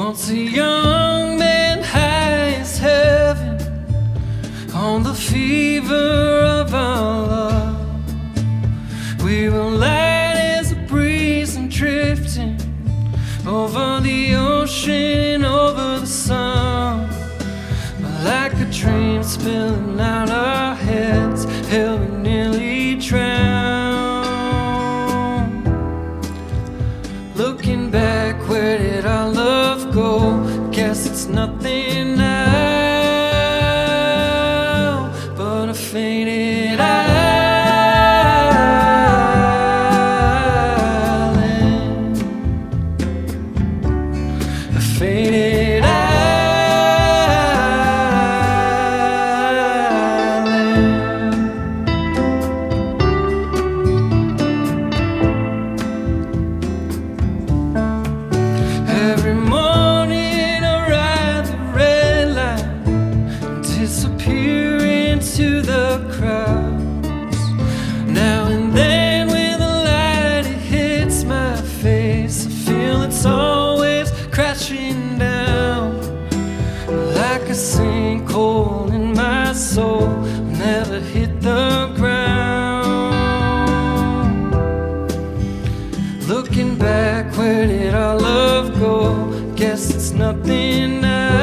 Once a young man high as heaven on the fever of our love. We were light as a breeze and drifting over the ocean, over the sun. But like a dream spilling out our heads, hell, we nearly drowned. Looking back, where did our love go? Guess it's nothing now but a faded island, a faded island. Every morning I ride the red line and disappear into the crowds. Now and then when the light it hits my face, I feel it's always crashing down like a sinkhole in my soul. I'll never hit the ground. Looking back, where did our love go? Guess it's nothing now